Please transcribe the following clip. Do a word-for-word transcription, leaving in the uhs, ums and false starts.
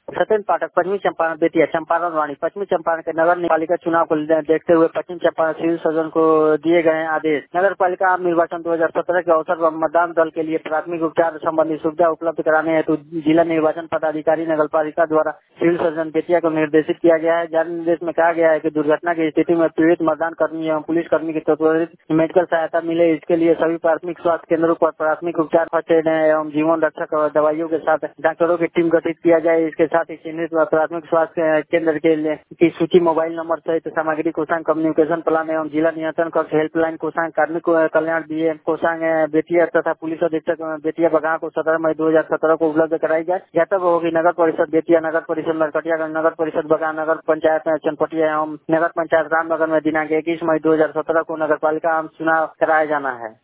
सत्येंद्र पाठक, पश्चिमी चंपारण बेतिया। चंपारण वाणी, पश्चिमी चंपारण के नगर पालिका चुनाव को देखते हुए पश्चिम चंपारण सिविल सर्जन को दिए गए आदेश। नगर पालिका आम निर्वाचन दो हजार सत्रह के अवसर पर मतदान दल के लिए प्राथमिक उपचार संबंधी सुविधा उपलब्ध कराने हेतु जिला निर्वाचन पदाधिकारी नगर पालिका द्वारा सिविल सर्जन बेतिया को निर्देशित किया गया है। जारी निर्देश में कहा गया है कि दुर्घटना की स्थिति में पीड़ित मतदान कर्मी एवं पुलिस कर्मी की त्वरित मेडिकल सहायता मिले, इसके लिए सभी प्राथमिक स्वास्थ्य केंद्रों पर प्राथमिक उपचार फर्स्ट एड एवं जीवन रक्षक दवाइयों के साथ डॉक्टरों की टीम गठित किया जाए। इसके साथ ही चिन्हित प्राथमिक स्वास्थ्य केंद्र के लिए की सूची, मोबाइल नंबर सहित सामग्री कोषांग, कम्युनिकेशन प्लान एवं जिला नियंत्रण कक्ष हेल्पलाइन कोषांग, कार्मिक कल्याण बीए कोषांग बेतिया तथा पुलिस अधीक्षक बेतिया बगहा को सत्रह मई दो हजार सत्रह को उपलब्ध कराई जाए। ज्ञातव्य होगी नगर परिषद बेतिया, नगर परिषद नरकटियागंज, नगर परिषद बगहा, नगर पंचायत चनपटिया एवं नगर पंचायत रामनगर में दिनांक इक्कीस मई दो हजार सत्रह को नगर पालिका आम चुनाव कराया जाना है।